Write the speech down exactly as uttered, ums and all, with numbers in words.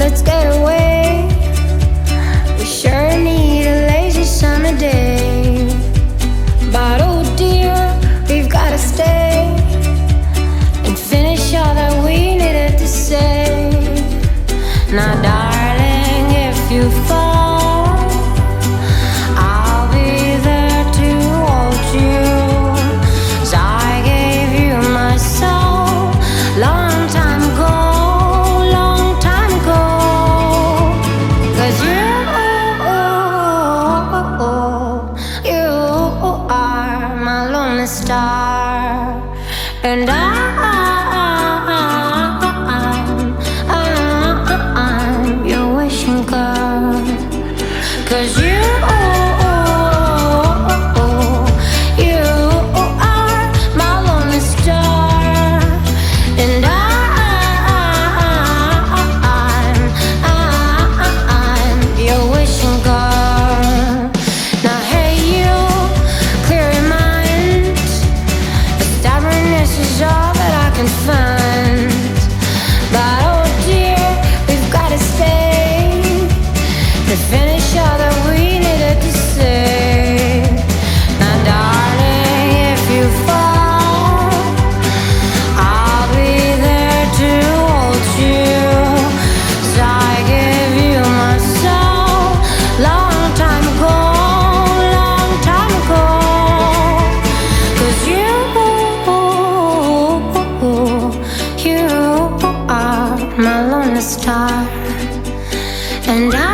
let's get away. We sure need a lazy summer day. But oh dear, we've gotta stay and finish all that we needed to say. Now darling, if you fall, I'll be there to hold you. 'Cause I gave you my soul long time ago, long time ago. 'Cause you, you are my lonely star. And I, I'm your wishing girl. 'Cause you, you are my lonely star. And I, I'm, I'm your wishing girl. Now hey you, clear your mind. The stubbornness is all that I can find. But oh dear, we've gotta stay to finish all that we needed to say. Now darling, if you fall, I'll be there to hold you. 'Cause I gave you my soul long time ago, long time ago. 'Cause you, you are my lonely star. And I